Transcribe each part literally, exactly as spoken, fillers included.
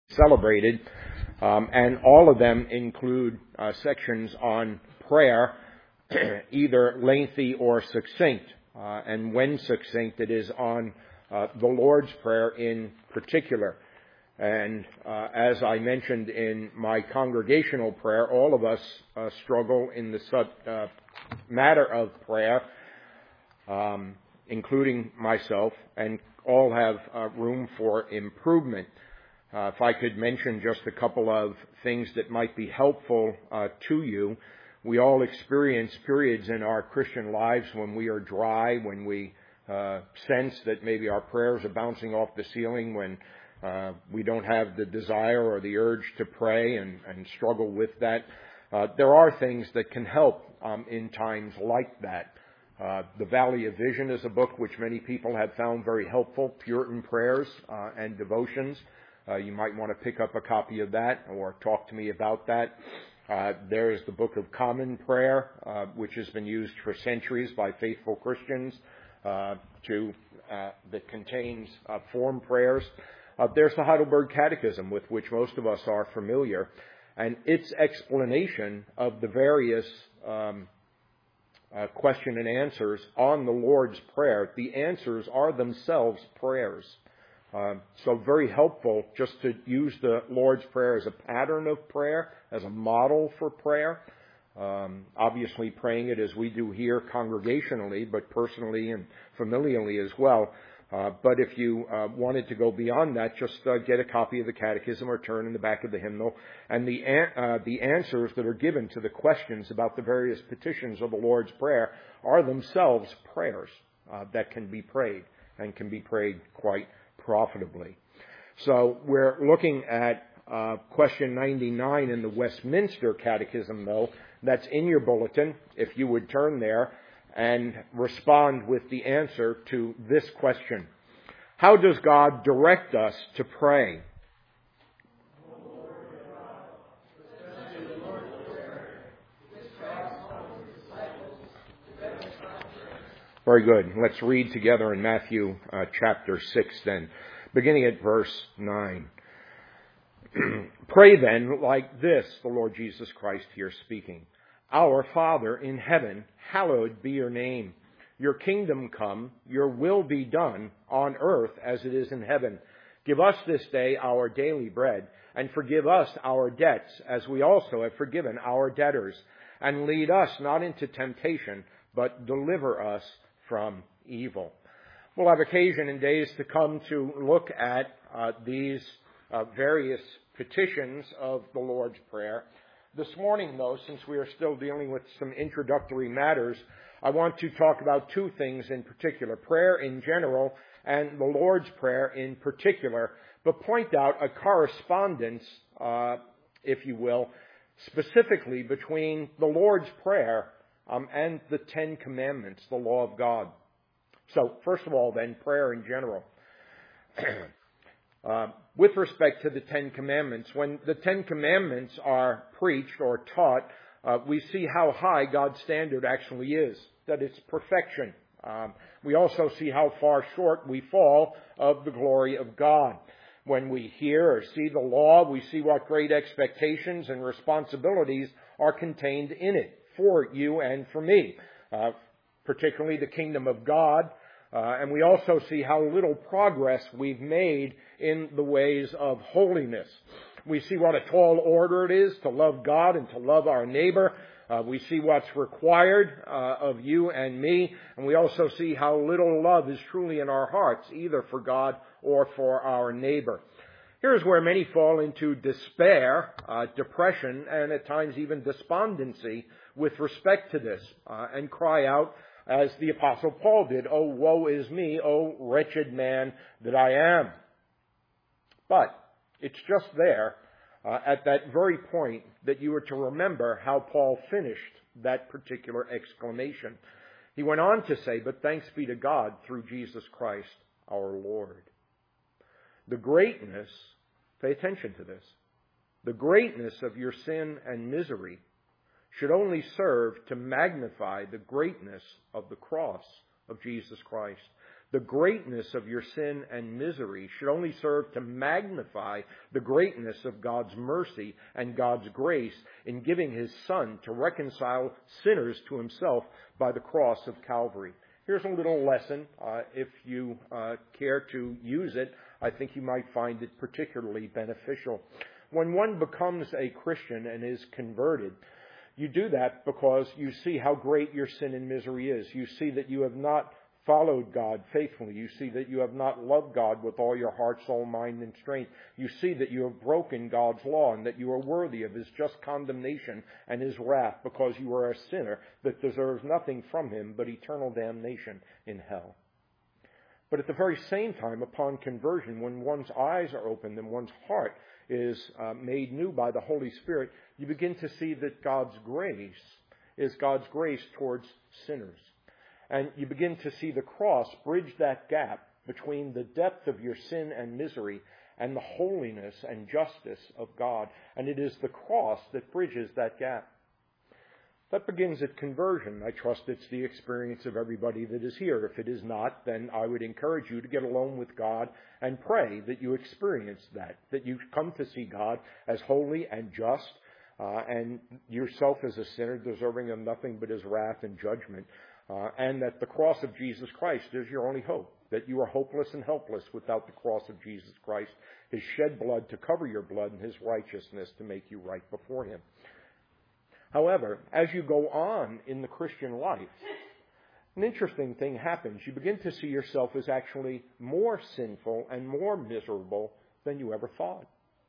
celebrated, um, and all of them include uh, sections on prayer, either lengthy or succinct. Uh, and when succinct, it is on uh, the Lord's Prayer in particular. And uh, as I mentioned in my congregational prayer, all of us uh, struggle in the sub, uh, matter of prayer, um, including myself, and all have uh, room for improvement. Uh, if I could mention just a couple of things that might be helpful uh, to you. We all experience periods in our Christian lives when we are dry, when we uh, sense that maybe our prayers are bouncing off the ceiling, when uh, we don't have the desire or the urge to pray and, and struggle with that. Uh, there are things that can help um, in times like that. Uh, The Valley of Vision is a book which many people have found very helpful, Puritan prayers uh, and devotions. Uh, you might want to pick up a copy of that or talk to me about that. Uh, there is the Book of Common Prayer, uh, which has been used for centuries by faithful Christians uh, to uh, that contains uh, form prayers. Uh, there's the Heidelberg Catechism, with which most of us are familiar, and its explanation of the various um, uh, question and answers on the Lord's Prayer. The answers are themselves prayers. Uh, so very helpful just to use the Lord's Prayer as a pattern of prayer, as a model for prayer. Um, obviously praying it as we do here congregationally, but personally and familially as well. Uh, but if you uh, wanted to go beyond that, just uh, get a copy of the Catechism or turn in the back of the hymnal. And the an- uh, the answers that are given to the questions about the various petitions of the Lord's Prayer are themselves prayers uh, that can be prayed and can be prayed quite profitably. So we're looking at uh, question ninety-nine in the Westminster Catechism, though. That's in your bulletin, if you would turn there and respond with the answer to this question. How does God direct us to pray? Very good. Let's read together in Matthew uh, chapter six then, beginning at verse nine. Pray then like this, the Lord Jesus Christ here speaking. Our Father in heaven, hallowed be your name. Your kingdom come, your will be done on earth as it is in heaven. Give us this day our daily bread, and forgive us our debts as we also have forgiven our debtors. And lead us not into temptation, but deliver us from evil. We'll have occasion in days to come to look at uh, these uh, various petitions of the Lord's Prayer. This morning, though, since we are still dealing with some introductory matters, I want to talk about two things in particular, prayer in general and the Lord's Prayer in particular, but point out a correspondence, uh, if you will, specifically between the Lord's Prayer Um, and the Ten Commandments, the law of God. So, first of all, then, prayer in general. uh, with respect to the Ten Commandments, when the Ten Commandments are preached or taught, uh, we see how high God's standard actually is, that it's perfection. Um, we also see how far short we fall of the glory of God. When we hear or see the law, we see what great expectations and responsibilities are contained in it, for you and for me, uh, particularly the kingdom of God. Uh, and we also see how little progress we've made in the ways of holiness. We see what a tall order it is to love God and to love our neighbor. Uh, we see what's required uh, of you and me. And we also see how little love is truly in our hearts, either for God or for our neighbor. Here's where many fall into despair, uh, depression, and at times even despondency with respect to this, uh, and cry out, as the Apostle Paul did, "Oh, woe is me, oh, wretched man that I am." But it's just there, uh, at that very point, that you are to remember how Paul finished that particular exclamation. He went on to say, "But thanks be to God through Jesus Christ our Lord." The greatness, pay attention to this, the greatness of your sin and misery should only serve to magnify the greatness of the cross of Jesus Christ. The greatness of your sin and misery should only serve to magnify the greatness of God's mercy and God's grace in giving His Son to reconcile sinners to Himself by the cross of Calvary. Here's a little lesson. Uh, if you uh, care to use it, I think you might find it particularly beneficial. When one becomes a Christian and is converted, you do that because you see how great your sin and misery is. You see that you have not followed God faithfully. You see that you have not loved God with all your heart, soul, mind, and strength. You see that you have broken God's law and that you are worthy of His just condemnation and His wrath because you are a sinner that deserves nothing from Him but eternal damnation in hell. But at the very same time, upon conversion, when one's eyes are opened and one's heart is uh, made new by the Holy Spirit, you begin to see that God's grace is God's grace towards sinners. And you begin to see the cross bridge that gap between the depth of your sin and misery and the holiness and justice of God. And it is the cross that bridges that gap. That begins at conversion. I trust it's the experience of everybody that is here. If it is not, then I would encourage you to get alone with God and pray that you experience that, that you come to see God as holy and just, uh, and yourself as a sinner deserving of nothing but His wrath and judgment. Uh, and that the cross of Jesus Christ is your only hope, that you are hopeless and helpless without the cross of Jesus Christ, His shed blood to cover your blood and His righteousness to make you right before Him. However, as you go on in the Christian life, an interesting thing happens. You begin to see yourself as actually more sinful and more miserable than you ever thought.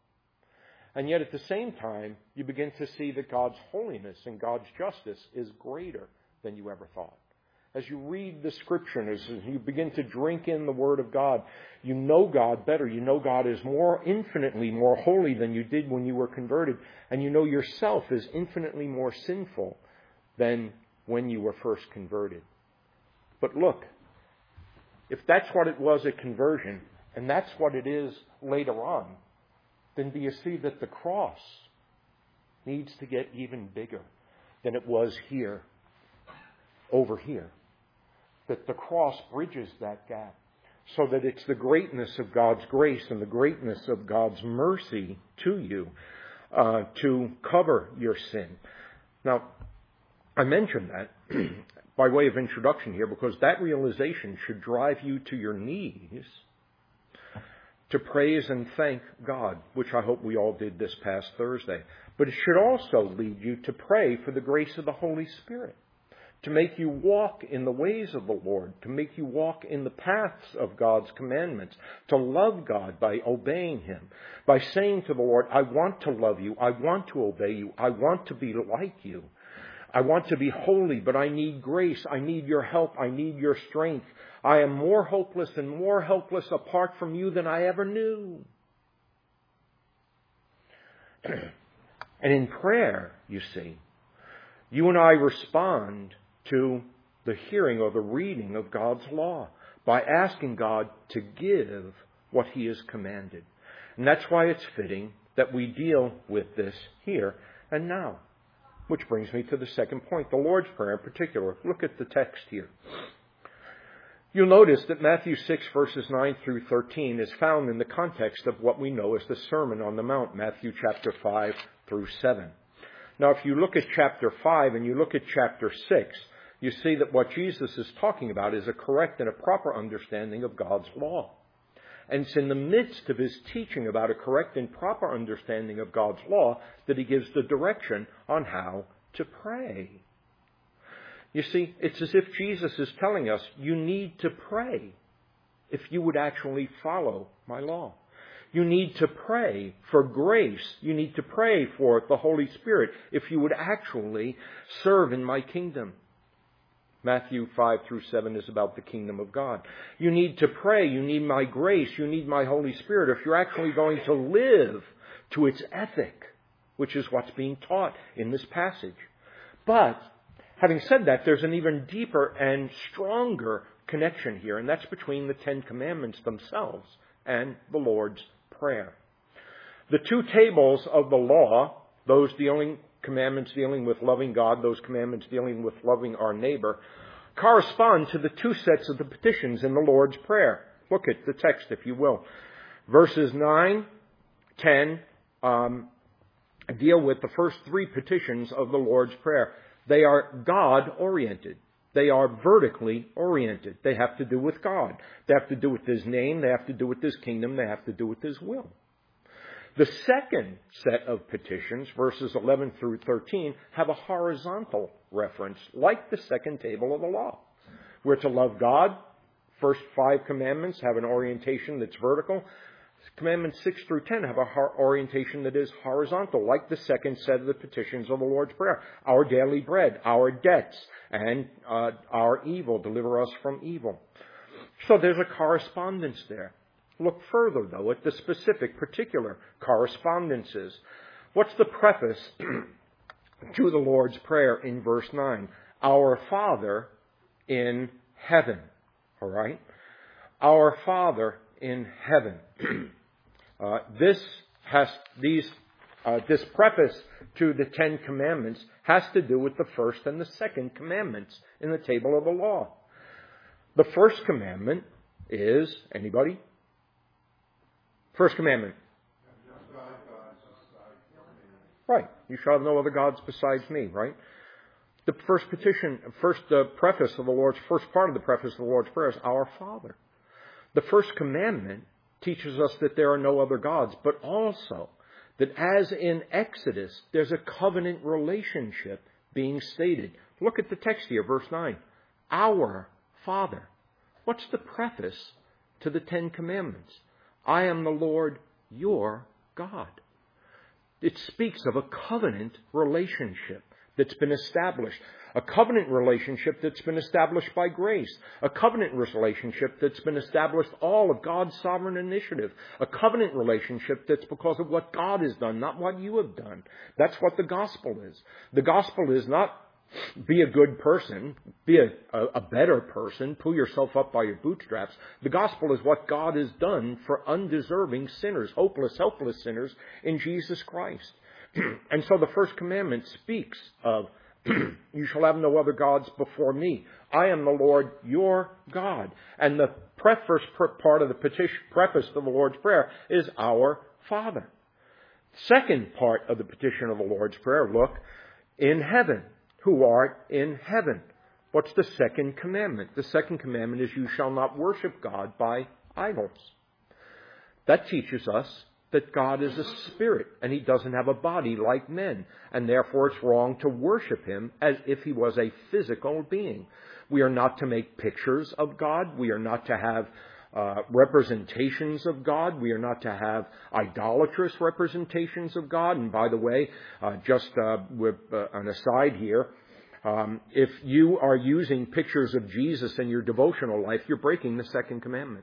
And yet at the same time, you begin to see that God's holiness and God's justice is greater than you ever thought. As you read the Scriptures, as you begin to drink in the Word of God, you know God better. You know God is more, infinitely more holy than you did when you were converted. And you know yourself is infinitely more sinful than when you were first converted. But look, if that's what it was at conversion, and that's what it is later on, then do you see that the cross needs to get even bigger than it was here, over here? That the cross bridges that gap so that it's the greatness of God's grace and the greatness of God's mercy to you uh, to cover your sin. Now, I mention that by way of introduction here because that realization should drive you to your knees to praise and thank God, which I hope we all did this past Thursday. But it should also lead you to pray for the grace of the Holy Spirit, to make you walk in the ways of the Lord, to make you walk in the paths of God's commandments, to love God by obeying Him, by saying to the Lord, I want to love you, I want to obey you, I want to be like you, I want to be holy, but I need grace, I need your help, I need your strength. I am more hopeless and more helpless apart from you than I ever knew. And in prayer, you see, you and I respond to the hearing or the reading of God's law by asking God to give what He has commanded. And that's why it's fitting that we deal with this here and now. Which brings me to the second point, the Lord's Prayer in particular. Look at the text here. You'll notice that Matthew six verses nine through thirteen is found in the context of what we know as the Sermon on the Mount, Matthew chapter five through seven. Now, if you look at chapter five and you look at chapter six, you see that what Jesus is talking about is a correct and a proper understanding of God's law. And it's in the midst of His teaching about a correct and proper understanding of God's law that He gives the direction on how to pray. You see, it's as if Jesus is telling us, you need to pray if you would actually follow my law. You need to pray for grace. You need to pray for the Holy Spirit if you would actually serve in my kingdom. Matthew five through seven is about the kingdom of God. You need to pray. You need my grace. You need my Holy Spirit if you're actually going to live to its ethic, which is what's being taught in this passage. But having said that, there's an even deeper and stronger connection here, and that's between the Ten Commandments themselves and the Lord's Prayer. The two tables of the law, those dealing commandments dealing with loving God, those commandments dealing with loving our neighbor, correspond to the two sets of the petitions in the Lord's Prayer. Look at the text, if you will. Verses nine, ten um, deal with the first three petitions of the Lord's Prayer. They are God-oriented. They are vertically oriented. They have to do with God. They have to do with His name. They have to do with His kingdom. They have to do with His will. The second set of petitions, verses eleven through thirteen, have a horizontal reference, like the second table of the law. We're to love God. First five commandments have an orientation that's vertical. Commandments six through ten have a orientation that is horizontal, like the second set of the petitions of the Lord's Prayer. Our daily bread, our debts, and uh, our evil, deliver us from evil. So there's a correspondence there. Look further, though, at the specific, particular correspondences. What's the preface to the Lord's Prayer in verse nine? Our Father in heaven. All right? Our Father in heaven. uh, this has these uh, this preface to the Ten Commandments has to do with the first and the second commandments in the table of the law. The first commandment is, anybody? First commandment. Right. You shall have no other gods besides me, right? The first petition, first uh, preface of the Lord's, first part of the preface of the Lord's Prayer is Our Father. The first commandment teaches us that there are no other gods, but also that as in Exodus, there's a covenant relationship being stated. Look at the text here, verse nine. Our Father. What's the preface to the Ten Commandments? I am the Lord your God. It speaks of a covenant relationship that's been established. A covenant relationship that's been established by grace. A covenant relationship that's been established all of God's sovereign initiative. A covenant relationship that's because of what God has done, not what you have done. That's what the gospel is. The gospel is not be a good person, be a, a, a better person, pull yourself up by your bootstraps. The gospel is what God has done for undeserving sinners, hopeless, helpless sinners in Jesus Christ. And so the first commandment speaks of, you shall have no other gods before me. I am the Lord your God. And the first part of the petition, preface to the Lord's Prayer is Our Father. Second part of the petition of the Lord's Prayer, look, in heaven, who art in heaven. What's the second commandment? The second commandment is you shall not worship God by idols. That teaches us that God is a spirit and He doesn't have a body like men, and therefore it's wrong to worship Him as if He was a physical being. We are not to make pictures of God. We are not to have uh, representations of God. We are not to have idolatrous representations of God. And by the way, uh, just uh, with uh, an aside here, um, if you are using pictures of Jesus in your devotional life, you're breaking the second commandment.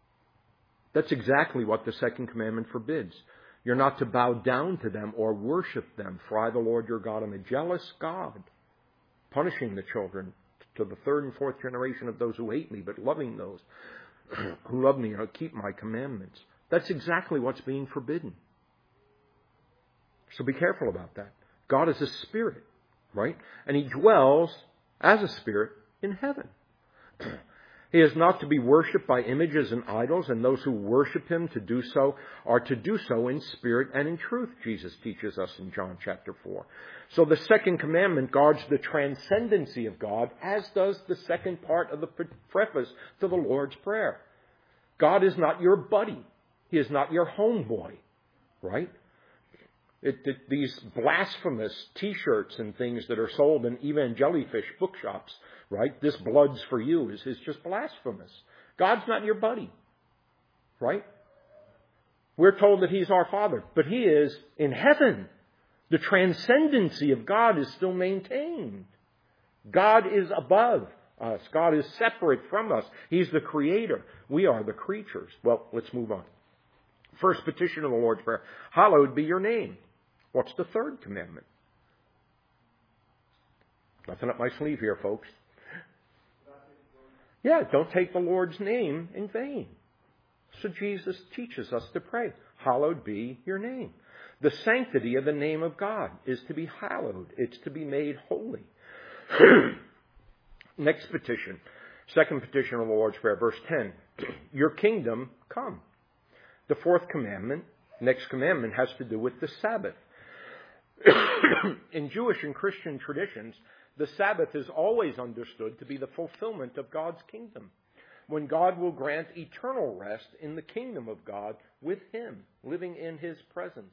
That's exactly what the second commandment forbids. You're not to bow down to them or worship them. For I, the Lord your God, am a jealous God, punishing the children to the third and fourth generation of those who hate me, but loving those who love me and keep my commandments. That's exactly what's being forbidden. So be careful about that. God is a spirit, right? And He dwells as a spirit in heaven. He is not to be worshipped by images and idols, and those who worship Him to do so are to do so in spirit and in truth, Jesus teaches us in John chapter four. So the second commandment guards the transcendency of God, as does the second part of the preface to the Lord's Prayer. God is not your buddy. He is not your homeboy, right? It, it, these blasphemous T-shirts and things that are sold in evangelifish bookshops, right? This blood's for you is, is just blasphemous. God's not your buddy, right? We're told that He's our Father, but He is in heaven. The transcendency of God is still maintained. God is above us. God is separate from us. He's the Creator. We are the creatures. Well, let's move on. First petition of the Lord's Prayer. Hallowed be your name. What's the third commandment? Nothing up my sleeve here, folks. Yeah, don't take the Lord's name in vain. So Jesus teaches us to pray. Hallowed be your name. The sanctity of the name of God is to be hallowed. It's to be made holy. Next petition, second petition of the Lord's Prayer, verse ten. Your kingdom come. The fourth commandment, next commandment, has to do with the Sabbath. In Jewish and Christian traditions, the Sabbath is always understood to be the fulfillment of God's kingdom, when God will grant eternal rest in the kingdom of God with Him, living in His presence.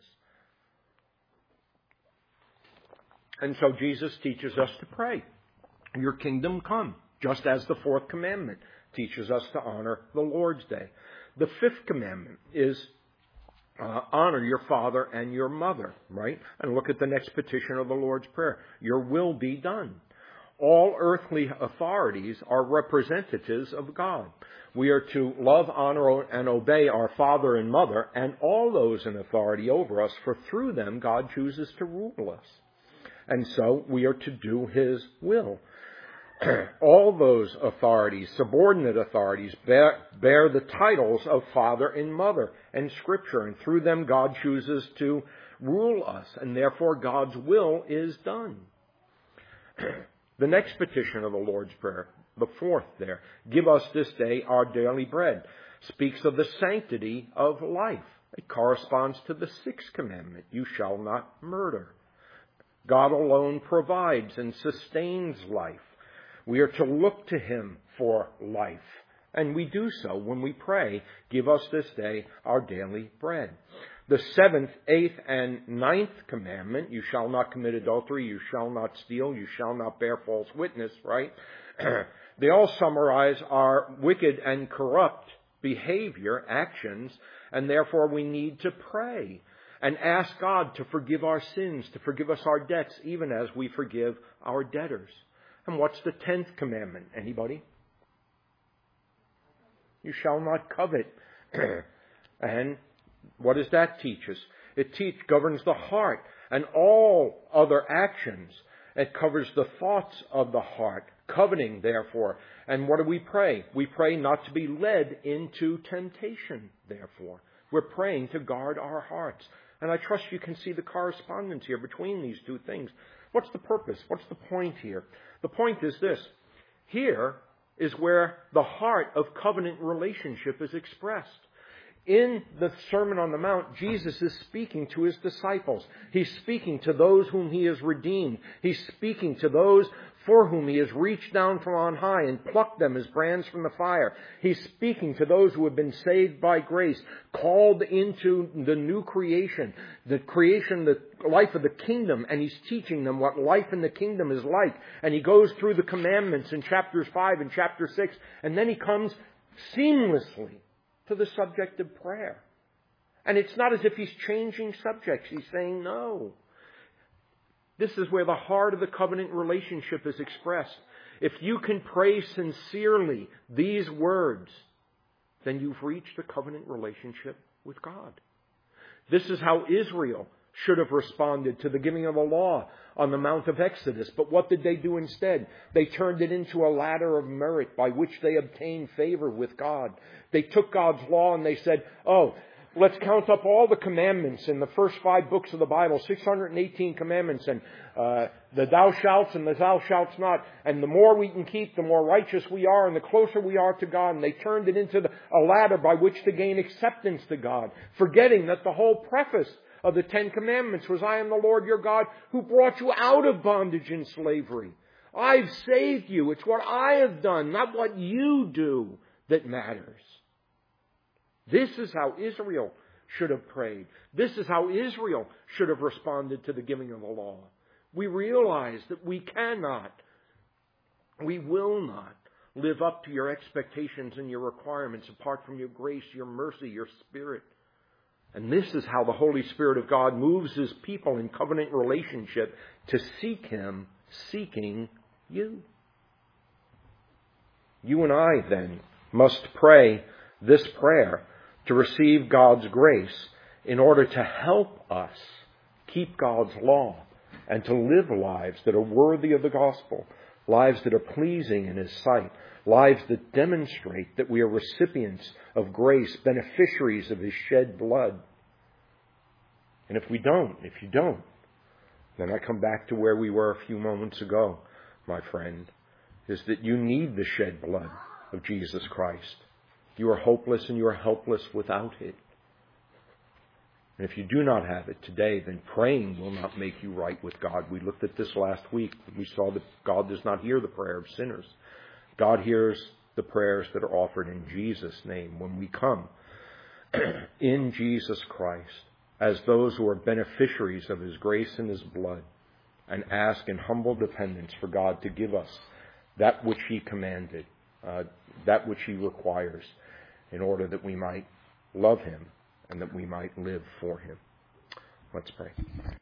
And so Jesus teaches us to pray, your kingdom come, just as the fourth commandment teaches us to honor the Lord's Day. The fifth commandment is uh, honor your father and your mother, right? And look at the next petition of the Lord's Prayer. Your will be done. All earthly authorities are representatives of God. We are to love, honor, and obey our father and mother and all those in authority over us, for through them God chooses to rule us. And so we are to do His will. All those authorities, subordinate authorities, bear, bear the titles of father and mother and Scripture, and through them God chooses to rule us, and therefore God's will is done. The next petition of the Lord's Prayer, the fourth there, give us this day our daily bread, speaks of the sanctity of life. It corresponds to the sixth commandment, you shall not murder. God alone provides and sustains life. We are to look to Him for life. And we do so when we pray, give us this day our daily bread. The seventh, eighth, and ninth commandment, you shall not commit adultery, you shall not steal, you shall not bear false witness, right? They all summarize our wicked and corrupt behavior, actions, and therefore we need to pray and ask God to forgive our sins, to forgive us our debts, even as we forgive our debtors. And what's the tenth commandment? Anybody? You shall not covet. And what does that teach us? It teach, governs the heart and all other actions. It covers the thoughts of the heart. Coveting, therefore. And what do we pray? We pray not to be led into temptation, therefore. We're praying to guard our hearts. And I trust you can see the correspondence here between these two things. What's the purpose? What's the point here? The point is this. Here is where the heart of covenant relationship is expressed. In the Sermon on the Mount, Jesus is speaking to His disciples. He's speaking to those whom He has redeemed. He's speaking to those for whom He has reached down from on high and plucked them as brands from the fire. He's speaking to those who have been saved by grace, called into the new creation, the creation, the life of the kingdom, and He's teaching them what life in the kingdom is like. And He goes through the commandments in chapters five and chapter six, and then He comes seamlessly to the subject of prayer. And it's not as if He's changing subjects. He's saying, no. This is where the heart of the covenant relationship is expressed. If you can pray sincerely these words, then you've reached a covenant relationship with God. This is how Israel should have responded to the giving of the law on the Mount of Exodus. But what did they do instead? They turned it into a ladder of merit by which they obtained favor with God. They took God's law and they said, oh, let's count up all the commandments in the first five books of the Bible, six hundred eighteen commandments, and uh, the thou shalt and the thou shalt not. And the more we can keep, the more righteous we are and the closer we are to God. And they turned it into the, a ladder by which to gain acceptance to God, forgetting that the whole preface of the Ten Commandments was, I am the Lord your God who brought you out of bondage and slavery. I've saved you. It's what I have done, not what you do, that matters. This is how Israel should have prayed. This is how Israel should have responded to the giving of the law. We realize that we cannot, we will not live up to your expectations and your requirements apart from your grace, your mercy, your Spirit. And this is how the Holy Spirit of God moves His people in covenant relationship to seek Him, seeking you. You and I, then, must pray this prayer to receive God's grace in order to help us keep God's law and to live lives that are worthy of the gospel, lives that are pleasing in His sight, lives that demonstrate that we are recipients of grace, beneficiaries of His shed blood. And if we don't, if you don't, then I come back to where we were a few moments ago, my friend. is that you need the shed blood of Jesus Christ. You are hopeless and you are helpless without it. And if you do not have it today, then praying will not make you right with God. We looked at this last week. We saw that God does not hear the prayer of sinners. God hears the prayers that are offered in Jesus' name when we come in Jesus Christ as those who are beneficiaries of His grace and His blood, and ask in humble dependence for God to give us that which He commanded, uh, that which He requires, in order that we might love Him and that we might live for Him. Let's pray.